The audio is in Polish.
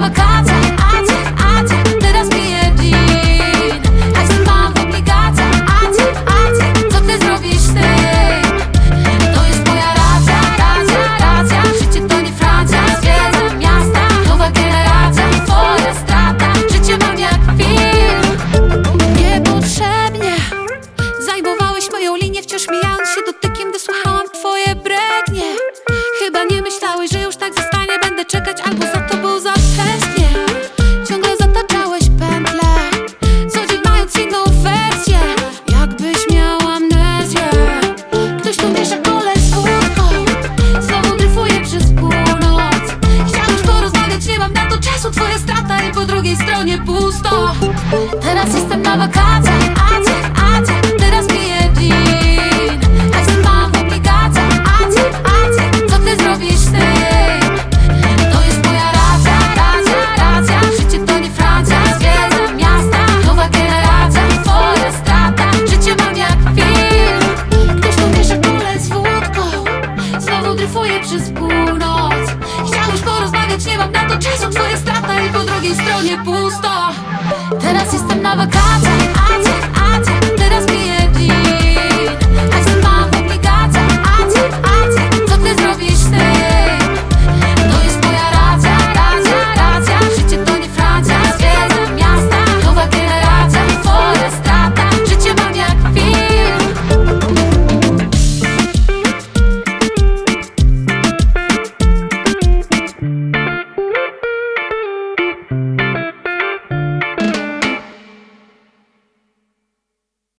wakacjach, teraz piję gin. Hajsy mam w obligacjach, co ty zrobisz z tym? To jest moja racja. Życie to nie Francja, zwiedzam miasta. Nowa generacja, twoja strata. Życie mam jak film. Niepotrzebnie zajmowałeś moją linię, wciąż mijając się dotykiem, gdy słuchałam twoje brednie. Chyba nie myślałeś, że już tak zostanie. Będę czekać albo za tobą za wczesnie. Ciągle zataczałeś pętle, co dzień mając inną wersję. Jakbyś miał amnezję. Ktoś tu miesza kole z wódką, znowu dryfuje przez północ. Chciałeś porozmawiać, nie mam na to czasu. Twoja strata i po drugiej stronie pusto. Teraz jestem na wakacjach, teraz piję gin. Hajsy mam w obligacjach, co ty zrobisz z tym? To jest moja racja. Życie to nie Francja, zwiedzam miasta. Nowa generacja, twoja strata. Życie mam jak film. Ktoś tu miesza kole z wódką, znowu dryfuje przez północ. Chciałeś porozmawiać, nie mam na to czasu. Twoja strata i po drugiej stronie pusto. Teraz jestem na wakacjach,